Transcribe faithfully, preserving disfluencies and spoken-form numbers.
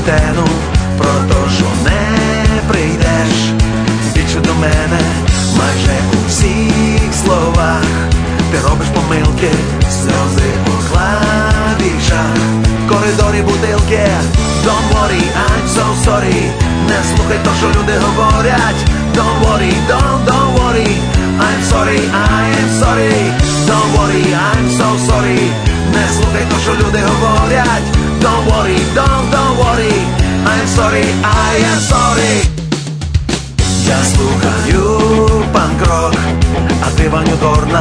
бюлетену про те, що не прийдеш більше до мене. Майже у всіх словах ти робиш помилки, сльози по клавішах, в коридорі бутилки. Don't worry, I'm so sorry. Не слухай то, що люди говорять. Don't worry, don't, don't worry. I'm sorry, I am sorry. Don't worry, I'm so sorry. Не слухай то, що люди говорять. Don't worry, don't, don't worry. I'm sorry, I am sorry. Я слухаю панк-рок, а ти, Ваню, Дорна,